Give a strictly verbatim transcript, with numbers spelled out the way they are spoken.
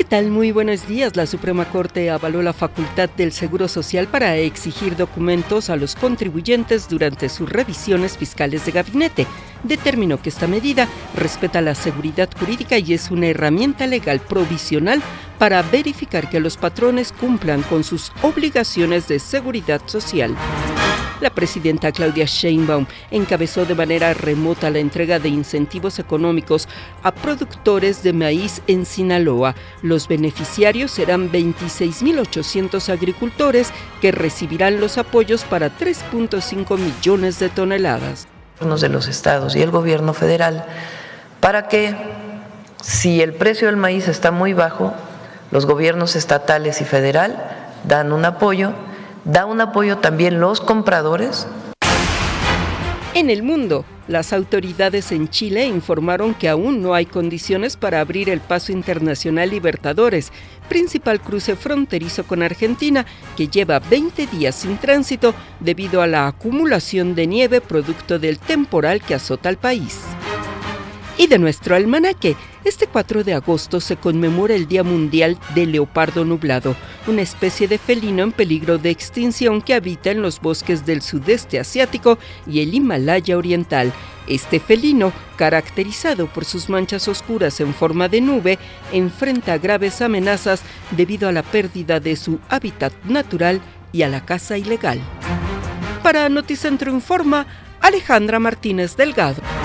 tal? Muy buenos días. La Suprema Corte avaló la facultad del Seguro Social para exigir documentos a los contribuyentes durante sus revisiones fiscales de gabinete. Determinó que esta medida respeta la seguridad jurídica y es una herramienta legal provisional para verificar que los patrones cumplan con sus obligaciones de seguridad social. La presidenta Claudia Sheinbaum encabezó de manera remota la entrega de incentivos económicos a productores de maíz en Sinaloa. Los beneficiarios serán veintiséis mil ochocientos agricultores que recibirán los apoyos para tres punto cinco millones de toneladas. De los estados y el gobierno federal, para que si el precio del maíz está muy bajo, los gobiernos estatales y federal dan un apoyo. Da un apoyo también los compradores. En el mundo, las autoridades en Chile informaron que aún no hay condiciones para abrir el Paso Internacional Libertadores, principal cruce fronterizo con Argentina, que lleva veinte días sin tránsito debido a la acumulación de nieve producto del temporal que azota al país. Y de nuestro almanaque, este cuatro de agosto se conmemora el Día Mundial del Leopardo Nublado, una especie de felino en peligro de extinción que habita en los bosques del sudeste asiático y el Himalaya oriental. Este felino, caracterizado por sus manchas oscuras en forma de nube, enfrenta graves amenazas debido a la pérdida de su hábitat natural y a la caza ilegal. Para Noticentro Informa, Alejandra Martínez Delgado.